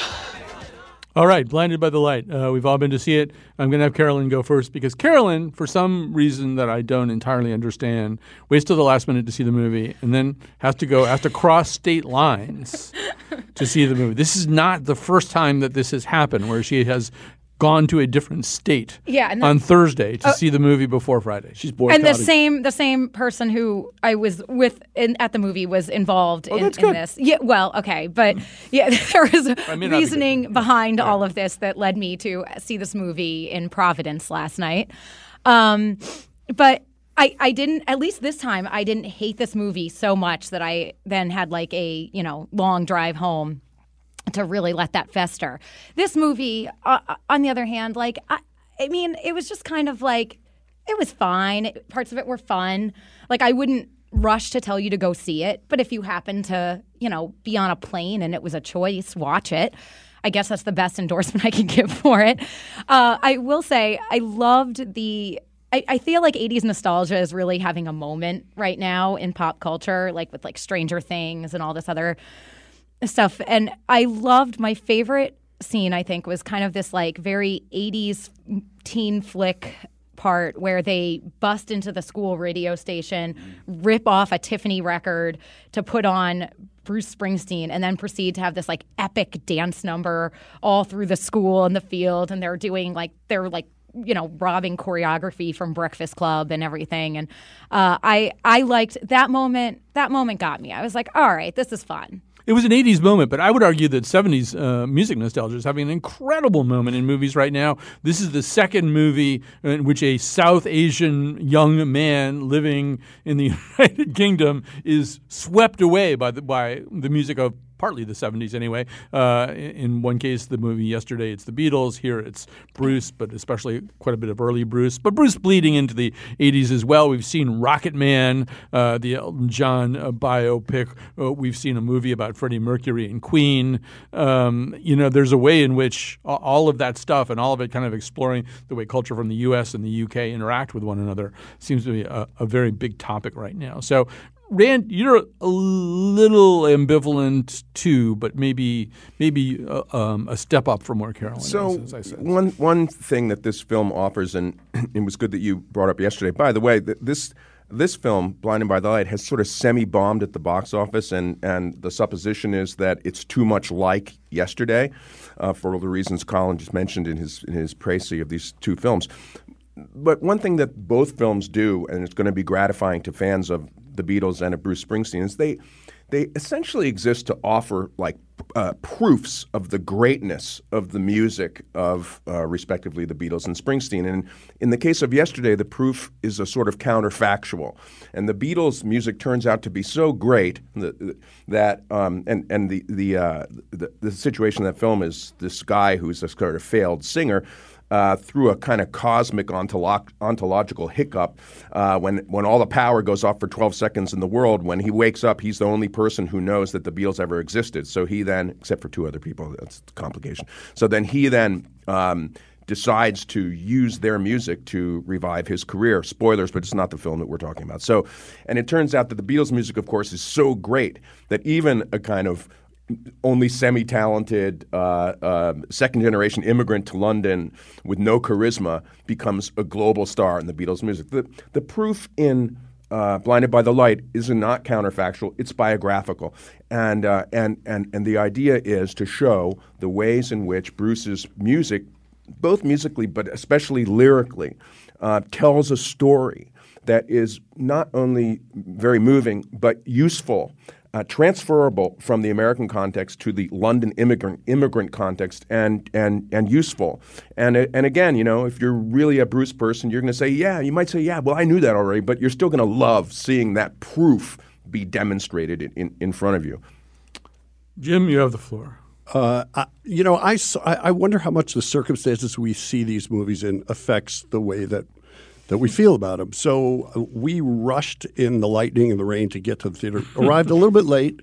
All right, Blinded by the Light. Uh, we've all been to see it. I'm going to have Carolyn go first because Carolyn, for some reason that I don't entirely understand, waits till the last minute to see the movie and then has to go, has to cross state lines to see the movie. This is not the first time that this has happened where she has gone to a different state yeah, and the, on Thursday to uh, see the movie before Friday. She's boycotting. And the same the same person who I was with in, at the movie was involved oh, in, that's in good. this. Yeah, well, okay, but yeah, there was I mean, reasoning be behind yeah. all of this that led me to see this movie in Providence last night. Um, but I, I didn't, at least this time, I didn't hate this movie so much that I then had like a, you know, long drive home to really let that fester. This movie, uh, on the other hand, like, I, I mean, it was just kind of like, it was fine. It, parts of it were fun. Like, I wouldn't rush to tell you to go see it, but if you happen to, you know, be on a plane and it was a choice, watch it. I guess that's the best endorsement I can give for it. Uh, I will say, I loved the... I, I feel like eighties nostalgia is really having a moment right now in pop culture, like with like Stranger Things and all this other stuff. And I loved my favorite scene, I think, was kind of this like very eighties teen flick part where they bust into the school radio station, rip off a Tiffany record to put on Bruce Springsteen, and then proceed to have this like epic dance number all through the school and the field. And they're doing like, they're like, you know, robbing choreography from Breakfast Club and everything. And uh, I I liked that moment. That moment got me. I was like, all right, this is fun. It was an eighties moment, but I would argue that seventies uh, music nostalgia is having an incredible moment in movies right now. This is the second movie in which a South Asian young man living in the United Kingdom is swept away by the, by the music of partly the seventies anyway. Uh, in one case, the movie yesterday, it's the Beatles. Here it's Bruce, but especially quite a bit of early Bruce. But Bruce bleeding into the eighties as well. We've seen Rocket Man, uh, the Elton John uh, biopic. Uh, we've seen a movie about Freddie Mercury and Queen. Um, you know, there's a way in which all of that stuff and all of it kind of exploring the way culture from the U S and the U K interact with one another seems to be a, a very big topic right now. So Rand, you're a little ambivalent too, but maybe maybe uh, um, a step up from where Carolyn so is, as I said. one one thing that this film offers, and it was good that you brought up yesterday. By the way, th- this this film, Blinded by the Light, has sort of semi-bombed at the box office, and and the supposition is that it's too much like Yesterday, uh, for all the reasons Colin just mentioned in his in his précis of these two films. But one thing that both films do, and it's going to be gratifying to fans of the Beatles and of Bruce Springsteen, is they they essentially exist to offer like uh, proofs of the greatness of the music of uh, respectively the Beatles and Springsteen. And in the case of Yesterday, the proof is a sort of counterfactual. And the Beatles' music turns out to be so great that, that um, and and the the, uh, the the situation in that film is this guy who's a sort of failed singer. Uh, through a kind of cosmic ontolog- ontological hiccup, uh, when when all the power goes off for twelve seconds in the world, when he wakes up, he's the only person who knows that the Beatles ever existed. So he then, except for two other people, that's the complication. So then he then um, decides to use their music to revive his career. Spoilers, but it's not the film that we're talking about. So, and it turns out that the Beatles' music, of course, is so great that even a kind of only semi-talented uh, uh, second-generation immigrant to London with no charisma becomes a global star in the Beatles' music. The, the proof in uh, Blinded by the Light is not counterfactual; it's biographical, and uh, and and and the idea is to show the ways in which Bruce's music, both musically but especially lyrically, uh, tells a story that is not only very moving but useful. uh, transferable from the American context to the London immigrant immigrant context, and and and useful. And and again, you know, if you're really a Bruce person, you're going to say, yeah, you might say, yeah, well, I knew that already, but you're still going to love seeing that proof be demonstrated in, in, in front of you. Jim, you have the floor. Uh, I, you know, I, I wonder how much the circumstances we see these movies in affects the way that that we feel about them. So uh, we rushed in the lightning and the rain to get to the theater, arrived a little bit late,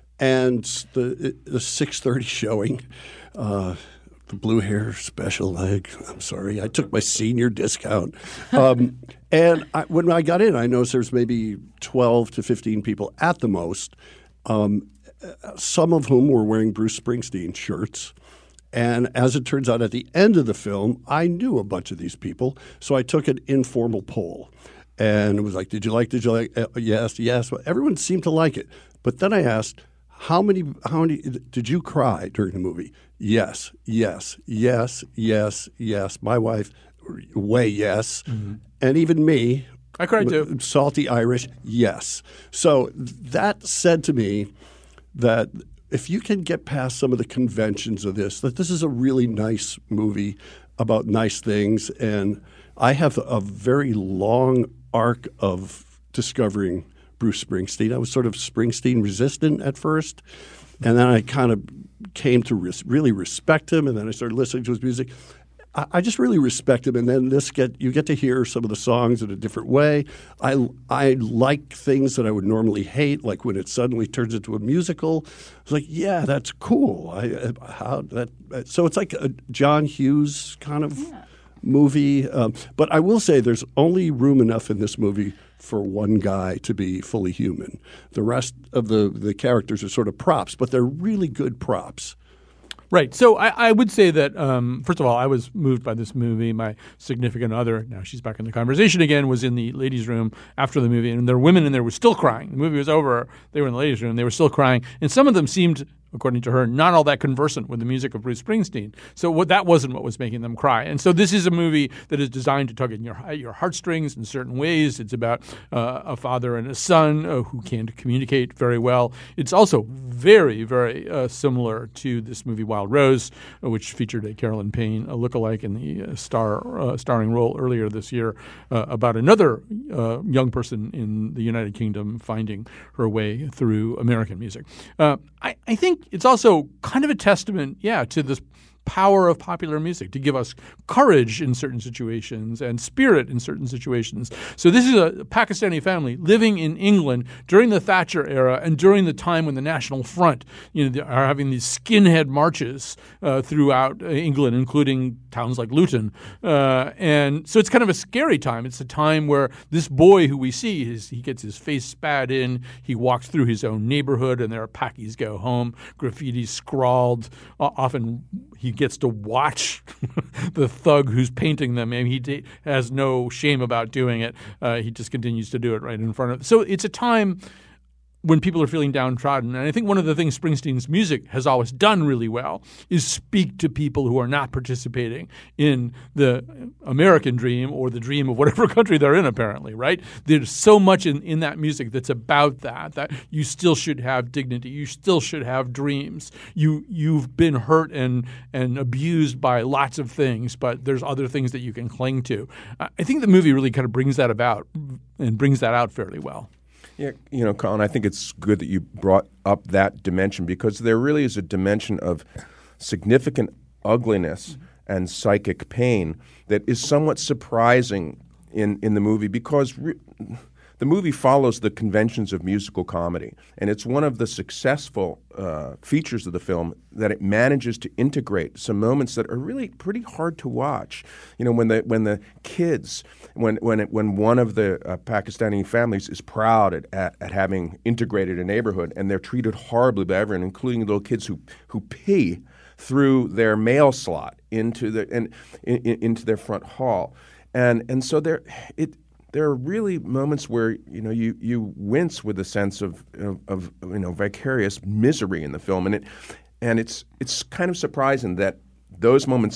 and the, the six thirty showing, uh, the blue hair special leg, I'm sorry, I took my senior discount. Um, and I, when I got in, I noticed there's maybe twelve to fifteen people at the most, um, some of whom were wearing Bruce Springsteen shirts. And as it turns out, at the end of the film, I knew a bunch of these people, so I took an informal poll. And it was like, did you like, did you like, uh, yes, yes. Well, everyone seemed to like it. But then I asked, how many, how many, did you cry during the movie? Yes, yes, yes, yes, yes. My wife, way yes. Mm-hmm. And even me. I cried too. Salty Irish, yes. So that said to me that if you can get past some of the conventions of this, that this is a really nice movie about nice things. And I have a very long arc of discovering Bruce Springsteen. I was sort of Springsteen resistant at first. And then I kind of came to res- really respect him. And then I started listening to his music. I, I just really respect him. And then this get you get to hear some of the songs in a different way. I, I like things that I would normally hate, like when it suddenly turns into a musical. It's like, yeah, that's cool. I, how that so it's like a John Hughes kind of yeah. movie. Um, but I will say there's only room enough in this movie for one guy to be fully human. The rest of the, the characters are sort of props, but they're really good props. Right. So I, I would say that, um, first of all, I was moved by this movie. My significant other, now she's back in the conversation again, was in the ladies' room after the movie, and there were women in there who were still crying. The movie was over. They were in the ladies' room. They were still crying. And some of them seemed, according to her, not all that conversant with the music of Bruce Springsteen. So what, that wasn't what was making them cry. And so this is a movie that is designed to tug at your, your heartstrings in certain ways. It's about uh, a father and a son uh, who can't communicate very well. It's also very, very uh, similar to this movie Wild Rose, uh, which featured a Carolyn Payne, a lookalike in the uh, star uh, starring role earlier this year, uh, about another uh, young person in the United Kingdom finding her way through American music. Uh, I, I think it's also kind of a testament, yeah, to this power of popular music to give us courage in certain situations and spirit in certain situations. So this is a Pakistani family living in England during the Thatcher era and during the time when the National Front, you know, are having these skinhead marches uh, throughout England, including towns like Luton. Uh, and so it's kind of a scary time. It's a time where this boy who we see, his, he gets his face spat in, he walks through his own neighborhood, and there are Pakis go home, graffiti scrawled, uh, often he gets to watch the thug who's painting them. I mean, he d- has no shame about doing it. Uh, he just continues to do it right in front of. So it's a time when people are feeling downtrodden. And I think one of the things Springsteen's music has always done really well is speak to people who are not participating in the American dream or the dream of whatever country they're in, apparently, right? There's so much in, in that music that's about that, that you still should have dignity. You still should have dreams. You, you've been hurt and, and abused by lots of things, but there's other things that you can cling to. I think the movie really kind of brings that about and brings that out fairly well. Yeah, you know, Colin, I think it's good that you brought up that dimension because there really is a dimension of significant ugliness mm-hmm. and psychic pain that is somewhat surprising in, in the movie because re- the movie follows the conventions of musical comedy. And it's one of the successful uh, features of the film that it manages to integrate some moments that are really pretty hard to watch. You know, when the when the kids, when when it, when one of the uh, Pakistani families is proud at, at, at having integrated a neighborhood and they're treated horribly by everyone, including little kids who, who pee through their mail slot into the and in, in, into their front hall. And and so there it There are really moments where you know you, you wince with a sense of, of of you know vicarious misery in the film, and it and it's it's kind of surprising that those moments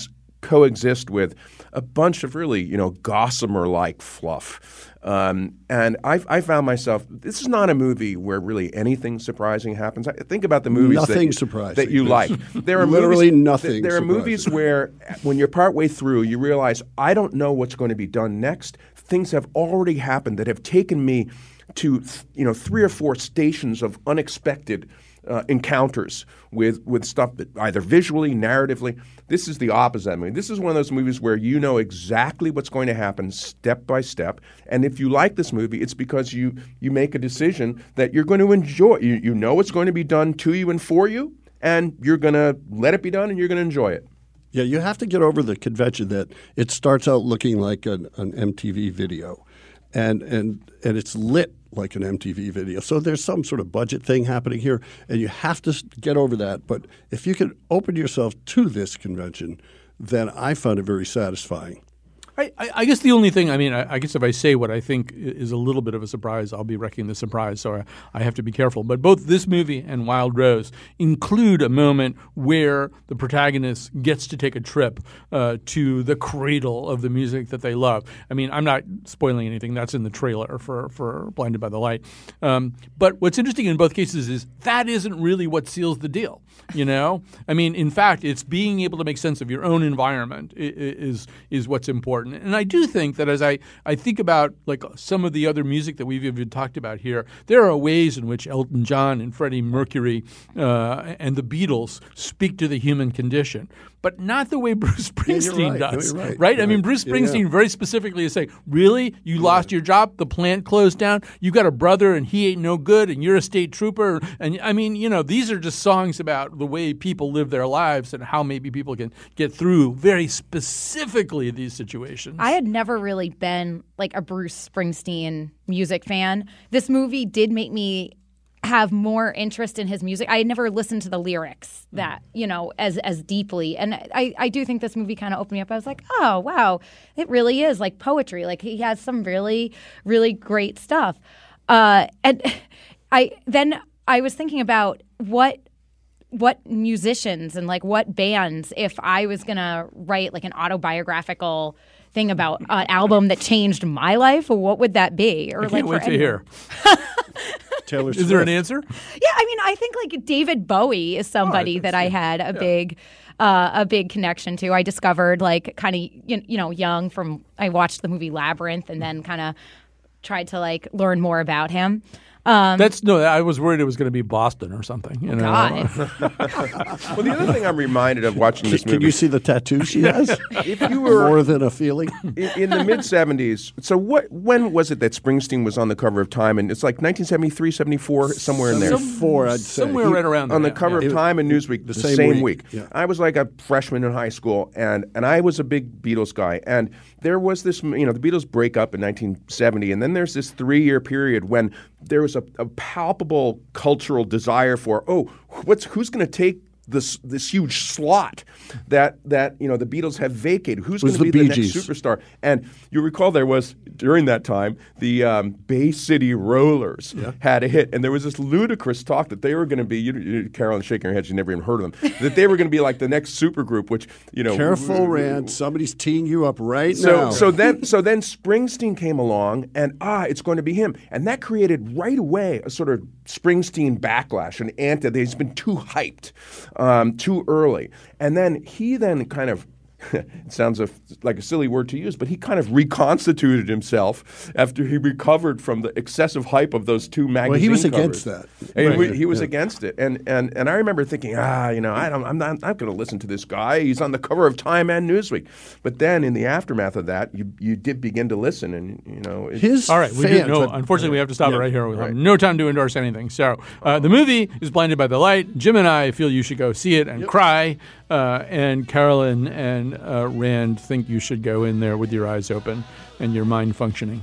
coexist with a bunch of really, you know, gossamer-like fluff. Um, and I, I found myself, this is not a movie where really anything surprising happens. I, think about the movies nothing that, surprising. that you like. There are literally movies, nothing. There are surprising. movies where, when you're partway through, you realize I don't know what's going to be done next. Things have already happened that have taken me to, you know, three or four stations of unexpected uh, encounters with with stuff that either visually, narratively. This is the opposite. I mean, this is one of those movies where you know exactly what's going to happen step by step. And if you like this movie, it's because you you make a decision that you're going to enjoy. You you know it's going to be done to you and for you, and you're going to let it be done, and you're going to enjoy it. Yeah, you have to get over the convention that it starts out looking like an, an M T V video, and and and it's lit like an M T V video. So there's some sort of budget thing happening here, and you have to get over that. But if you can open yourself to this convention, then I found it very satisfying. I, I guess the only thing, I mean, I, I guess if I say what I think is a little bit of a surprise, I'll be wrecking the surprise, so I, I have to be careful. But both this movie and Wild Rose include a moment where the protagonist gets to take a trip uh, to the cradle of the music that they love. I mean, I'm not spoiling anything. That's in the trailer for, for Blinded by the Light. Um, but what's interesting in both cases is that isn't really what seals the deal, you know? I mean, in fact, it's being able to make sense of your own environment is, is what's important. And I do think that as I, I think about like some of the other music that we've even talked about here, there are ways in which Elton John and Freddie Mercury uh, and the Beatles speak to the human condition, but not the way Bruce Springsteen yeah, you're right. does. You're right. right? You're I mean, right. Bruce Springsteen yeah, yeah. very specifically is saying, really? You yeah. lost your job? The plant closed down? You got a brother and he ain't no good and you're a state trooper? And I mean, you know, these are just songs about the way people live their lives and how maybe people can get through very specifically these situations. I had never really been like a Bruce Springsteen music fan. This movie did make me have more interest in his music. I had never listened to the lyrics that, you know, as as deeply. And I, I do think this movie kind of opened me up. I was like, oh, wow, it really is like poetry. Like he has some really, really great stuff. Uh, and I then I was thinking about what what musicians and like what bands, if I was going to write like an autobiographical thing about an album that changed my life, what would that be? Or I can't like wait for to hear. Taylor Is there an answer? Yeah, I mean, I think like David Bowie is somebody oh, I that I had a yeah. big, uh, a big connection to. I discovered like kind of you know young from I watched the movie Labyrinth and then kind of tried to like learn more about him. Um, That's no. I was worried it was going to be Boston or something. You know? God. Well, the other thing I'm reminded of watching this Can movie. you see the tattoo she has? If you were More than a feeling. in, in the mid seventies, so what? When was it that Springsteen was on the cover of Time? And it's like nineteen seventy-three, seventy-four, somewhere in there. seventy-four, I'd say. Somewhere right around there. On the yeah, cover yeah. of Time and Newsweek the, same, same week. week. Yeah. I was like a freshman in high school, and, and I was a big Beatles guy. And there was this, you know, the Beatles break up in nineteen seventy, and then there's this three-year period when there was a, a palpable cultural desire for, oh, what's who's going to take this this huge slot that that you know the Beatles have vacated? Who's going to the be Bee the next Gees. superstar? And you recall there was during that time the um, Bay City Rollers Yeah. had a hit, and there was this ludicrous talk that they were going to be. You, you, Carolyn's shaking her head; she never even heard of them. That they were going to be like the next supergroup, which you know. Careful, Rand. Somebody's teeing you up right So now. so then so then Springsteen came along, and ah, it's going to be him, and that created right away a sort of Springsteen backlash, an anti. He's been too hyped, um, too early, and then he then kind of. It sounds a, like a silly word to use, but he kind of reconstituted himself after he recovered from the excessive hype of those two magazine Well, he was covers. against that. And Right. he, he was Yeah. against it, and and and I remember thinking, ah, you know, I don't, I'm not, I'm not going to listen to this guy. He's on the cover of Time and Newsweek. But then, in the aftermath of that, you you did begin to listen, and you know, it, His All right, we fans, do, no, but- unfortunately, we have to stop Yeah. it right here. We Right. have no time to endorse anything. So uh, the movie is Blinded by the Light. Jim and I feel you should go see it and cry. Uh, and Carolyn and uh, Rand think you should go in there with your eyes open and your mind functioning.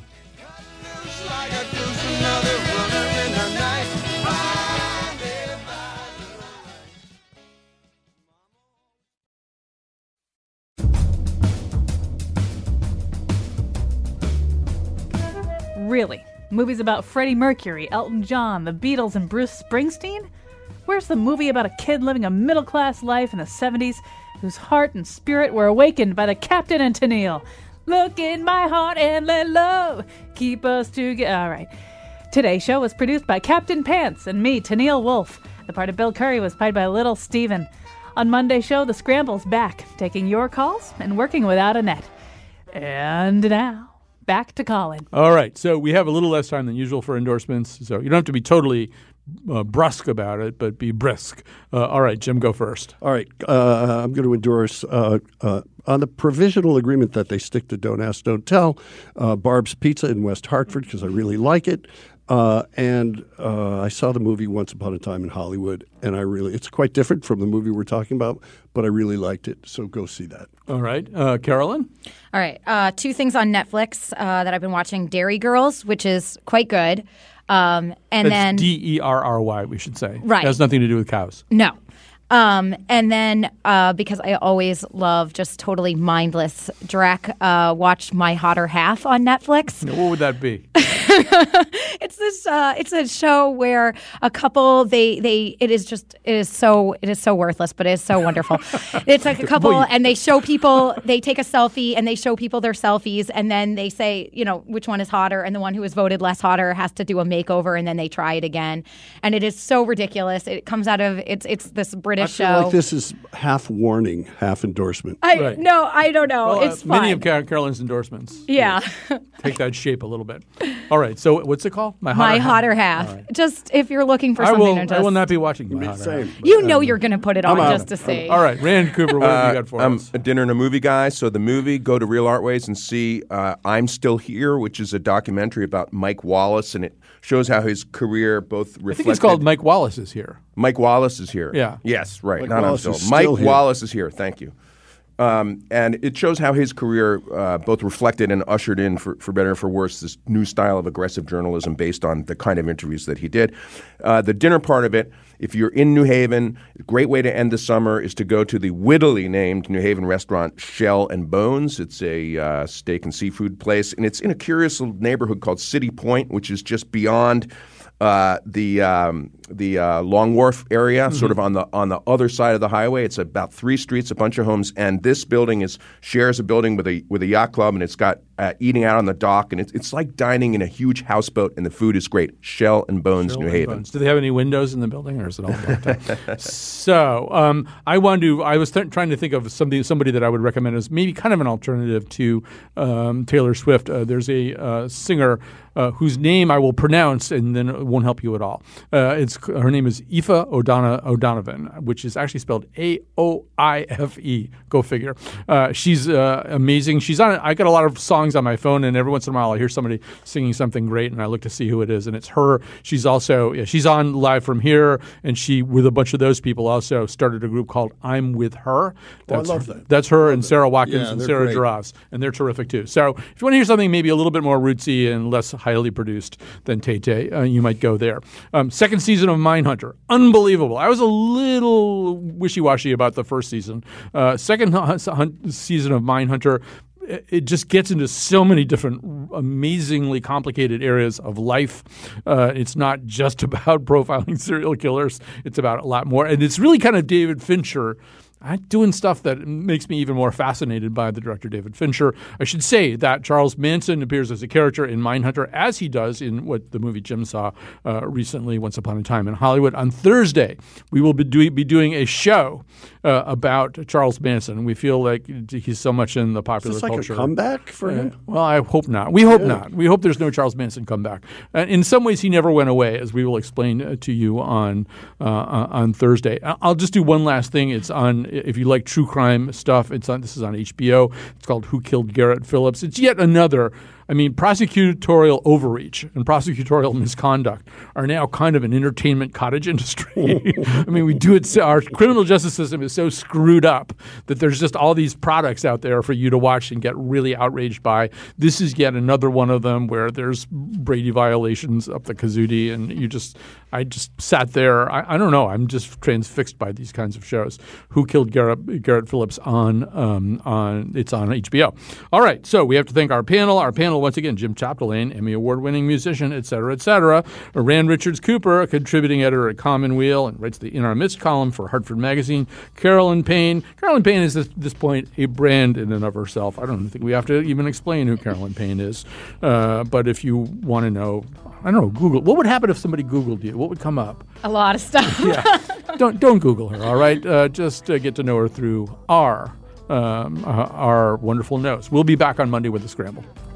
Really? Movies about Freddie Mercury, Elton John, the Beatles, and Bruce Springsteen? Where's the movie about a kid living a middle-class life in the seventies whose heart and spirit were awakened by the captain and Tennille. Look in my heart and let love keep us together. All right. Today's show was produced by Captain Pants and me, Tennille Wolfe. The part of Bill Curry was played by Little Steven. On Monday's show, The Scramble's back, taking your calls and working without a net. And now, back to Colin. All right. So we have a little less time than usual for endorsements. So you don't have to be totally uh, brusque about it, but be brisk. Uh, all right, Jim, go first. All right. Uh, I'm going to endorse uh, uh, on the provisional agreement that they stick to Don't Ask, Don't Tell, uh, Barb's Pizza in West Hartford, because I really like it. Uh, and uh, I saw the movie Once Upon a Time in Hollywood, and I really, it's quite different from the movie we're talking about, but I really liked it. So go see that. All right. Uh, Carolyn? All right. Uh, two things on Netflix uh, that I've been watching. Dairy Girls, which is quite good. Um, and That's then D E R R Y, we should say. Right. It has nothing to do with cows. No. Um, and then uh, because I always love just totally mindless Drac, uh, watch My Hotter Half on Netflix. Now, what would that be? It's this. Uh, it's a show where a couple. They. They. It is just. It is so. It is so worthless, but it is so wonderful. It's like a couple, and they show people. They take a selfie, and they show people their selfies, and then they say, you know, which one is hotter, and the one who is voted less hotter has to do a makeover, and then they try it again, and it is so ridiculous. It comes out of. It's. It's this British I feel show. like this is half warning, half endorsement. I Right. no. I don't know. Well, it's uh, fine. many of Car- Carolyn's endorsements yeah. take that shape a little bit. All right. So what's it called? My hotter half. All right. Just if you're looking for I something will. to just. I will not be watching My Hotter Same. Half. You know you're going to put it on out. just to see. All right, Rand Cooper, what have you got for I'm us? a dinner and a movie guy. So the movie, go to Real Artways and see uh, I'm Still Here, which is a documentary about Mike Wallace, and it shows how his career both reflected. I think it's called Mike Wallace is Here. Mike Wallace is here. Yeah. Yes, right. Mike Not Wallace I'm is still. still Mike here. Wallace is here. Thank you. Um, and it shows how his career uh, both reflected and ushered in, for, for better or for worse, this new style of aggressive journalism based on the kind of interviews that he did. Uh, the dinner part of it, if you're in New Haven, a great way to end the summer is to go to the wittily named New Haven restaurant Shell and Bones. It's a uh, steak and seafood place, and it's in a curious little neighborhood called City Point, which is just beyond Uh, the um, the uh, Long Wharf area, mm-hmm. sort of on the on the other side of the highway. It's about three streets, a bunch of homes, and this building is shares a building with a with a yacht club, and it's got uh, eating out on the dock, and it's it's like dining in a huge houseboat, and the food is great. Shell and Bones, Shell New and Haven. Bones. Do they have any windows in the building, or is it all blocked out? So um, I wanted to. I was th- trying to think of somebody somebody that I would recommend as maybe kind of an alternative to um, Taylor Swift. Uh, there's a uh, singer. Uh, whose name I will pronounce and then it won't help you at all. Uh, it's her name is Aoife O'Dona- O'Donovan, which is actually spelled A O I F E. Go figure. Uh, she's uh, amazing. She's on. I got a lot of songs on my phone, and every once in a while I hear somebody singing something great, and I look to see who it is, and it's her. She's also yeah, she's on Live From Here, and she with a bunch of those people also started a group called I'm With Her. That's oh, I love her, that. That's her and Sarah Watkins Yeah, and they're Sarah great. Giraffes, and they're terrific too. So if you want to hear something maybe a little bit more rootsy and less highly produced than Tay-Tay, uh, you might go there. Um, second season of Mindhunter. Unbelievable. I was a little wishy-washy about the first season. Uh, second hu- hun- season of Mindhunter, it, it just gets into so many different amazingly complicated areas of life. Uh, it's not just about profiling serial killers. It's about a lot more. And it's really kind of David Fincher I'm doing stuff that makes me even more fascinated by the director David Fincher. I should say that Charles Manson appears as a character in Mindhunter, as he does in what the movie Jim saw uh, recently, Once Upon a Time in Hollywood. On Thursday, we will be, do- be doing a show uh, about Charles Manson. We feel like he's so much in the popular Is this like culture. a comeback for Uh, him? well, I hope not. We hope Yeah. not. We hope there's no Charles Manson comeback. Uh, in some ways, he never went away, as we will explain uh, to you on uh, on Thursday. I- I'll just do one last thing. It's on, if you like true crime stuff, it's on. This is on H B O. It's called Who Killed Garrett Phillips. It's yet another. I mean, prosecutorial overreach and prosecutorial misconduct are now kind of an entertainment cottage industry. I mean, we do it. So our criminal justice system is so screwed up that there's just all these products out there for you to watch and get really outraged by. This is yet another one of them where there's Brady violations up the kazootie, and you just, I just sat there. I, I don't know. I'm just transfixed by these kinds of shows. Who Killed Garrett, Garrett Phillips on um, on it's on H B O. All right, so we have to thank our panel. Our panel Scramble. Once again, Jim Chapdelaine, Emmy Award-winning musician, et cetera, et cetera. Rand Richards Cooper, a contributing editor at Commonweal and writes the In Our Midst column for Hartford Magazine. Carolyn Payne. Carolyn Payne is, at this point, a brand in and of herself. I don't think we have to even explain who Carolyn Payne is. Uh, but if you want to know, I don't know, Google. What would happen if somebody Googled you? What would come up? A lot of stuff. Yeah. Don't don't Google her, all right? Uh, just uh, get to know her through our, um, uh, our wonderful notes. We'll be back on Monday with The Scramble.